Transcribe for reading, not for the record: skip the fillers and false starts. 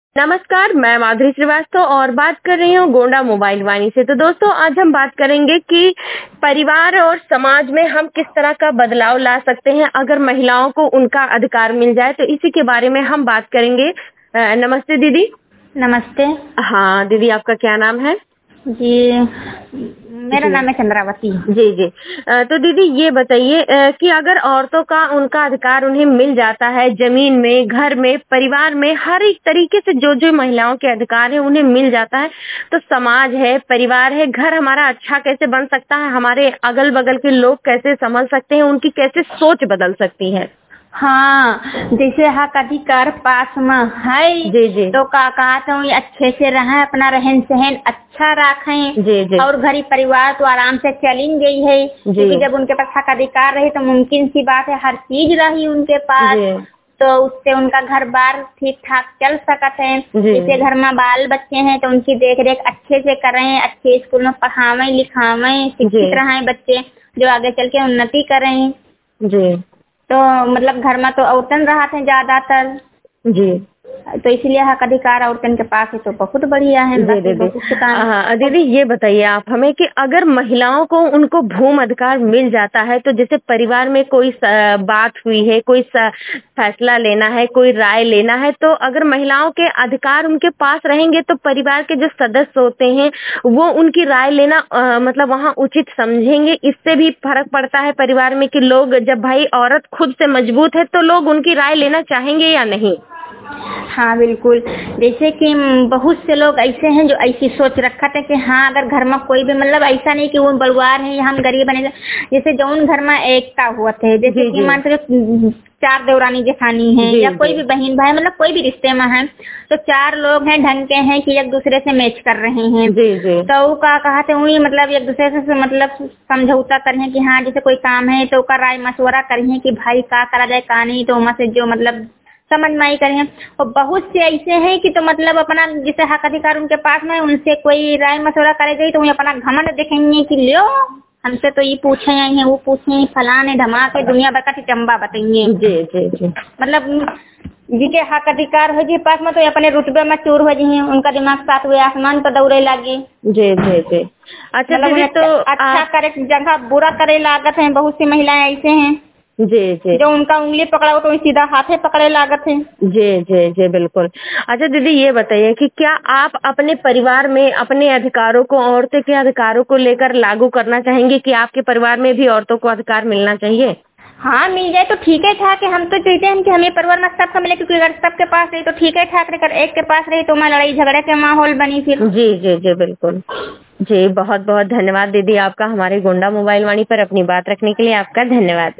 नमस्कार, मैं माधुरी श्रीवास्तव और बात कर रही हूँ गोंडा मोबाइल वाणी से। तो दोस्तों, आज हम बात करेंगे कि परिवार और समाज में हम किस तरह का बदलाव ला सकते हैं अगर महिलाओं को उनका अधिकार मिल जाए। तो इसी के बारे में हम बात करेंगे। नमस्ते दीदी। नमस्ते। हाँ दीदी, आपका क्या नाम है? जी, मेरा नाम है चंद्रावती। जी जी। तो दीदी ये बताइए कि अगर औरतों का उनका अधिकार उन्हें मिल जाता है, जमीन में, घर में, परिवार में, हर एक तरीके से जो जो महिलाओं के अधिकार है उन्हें मिल जाता है, तो समाज है, परिवार है, घर हमारा अच्छा कैसे बन सकता है, हमारे अगल बगल के लोग कैसे समझ सकते हैं, उनकी कैसे सोच बदल सकती है। हाँ, जैसे हक अधिकार पास में है जी जी। तो का कहते हैं अच्छे से रहें, अपना रहन सहन अच्छा रखें। जी जी। और घरी परिवार तो आराम से चलिन गई है, क्योंकि जब उनके पास हक अधिकार रही तो मुमकिन सी बात है हर चीज रही उनके पास। जी। तो उससे उनका घर बार ठीक ठाक चल सकते हैं। जैसे घर में बाल बच्चे हैं तो उनकी देख रेख अच्छे से करें, अच्छे स्कूल में पढ़ावें लिखावें, शिक्षित रहें बच्चे, जो आगे चल के उन्नति करें। जी। तो मतलब घर में तो औरतन रहा थे ज्यादातर। जी। तो इसलिए हक अधिकार औरतन के पास है तो बहुत बढ़िया है। दीदी ये बताइए आप हमें कि अगर महिलाओं को उनको भूमि अधिकार मिल जाता है, तो जैसे परिवार में कोई बात हुई है, कोई फैसला लेना है, कोई राय लेना है, तो अगर महिलाओं के अधिकार उनके पास रहेंगे तो परिवार के जो सदस्य होते हैं वो उनकी राय लेना मतलब वहाँ उचित समझेंगे। इससे भी फर्क पड़ता है परिवार में कि लोग, जब भाई औरत खुद से मजबूत है तो लोग उनकी राय लेना चाहेंगे या नहीं। हाँ बिल्कुल, जैसे कि बहुत से लोग ऐसे हैं जो ऐसी सोच रखा था कि हाँ अगर घर में कोई भी मतलब ऐसा नहीं कि वो बलवार है या हम गरीब बने, जैसे जौन घर में एकता हुआ थे, जैसे कि मान लो 4 देवरानी जेठानी है या कोई भी बहन भाई, मतलब कोई भी रिश्ते में है, तो 4 लोग हैं ढंग के हैं कि एक दूसरे से मैच कर रहे हैं। तो वो का कहते हैं मतलब एक दूसरे से मतलब समझौता करें कि हाँ जैसे कोई काम है तो का राय मशवरा करें कि भाई का करा जाए का नहीं, तो वहाँ से जो मतलब समझ में आई करें। और बहुत से ऐसे हैं कि तो मतलब अपना जैसे हक अधिकार उनके पास में, उनसे कोई राय मशवरा करे गई तो अपना घमंड देखेंगे कि लो हमसे तो ये पूछे आई है, वो पूछे फलाने धमाके दुनिया भर का चंबा बताइए। जी जी जी। मतलब जिनके हक अधिकार हो जी पास में तो अपने रुतबे में चूर हो जी, उनका दिमाग साथ हुए आसमान पर दौड़े लगे। जी जी जी। अच्छा मतलब तो अच्छा करे जगह बुरा करे लागत है। बहुत सी महिलाएं ऐसे हैं जी जी जो उनका उंगली पकड़ा हो तो सीधा हाथे पकड़े लागत है। जी जी जी बिल्कुल। अच्छा दीदी ये बताइए कि क्या आप अपने परिवार में अपने अधिकारों को, औरतों के अधिकारों को लेकर लागू करना चाहेंगे कि आपके परिवार में भी औरतों को अधिकार मिलना चाहिए? हाँ मिल जाए तो ठीक है ठाक है। हम तो चाहते हैं कि हमें परिवार में सबका मिले, क्योंकि अगर सबके पास रही तो ठीक है ठाक रहे, एक के पास रही तो मैं लड़ाई झगड़े के माहौल बनी फिर। जी जी जी बिल्कुल। जी बहुत बहुत धन्यवाद दीदी आपका, हमारे गोंडा मोबाइल वाणी पर अपनी बात रखने के लिए आपका धन्यवाद।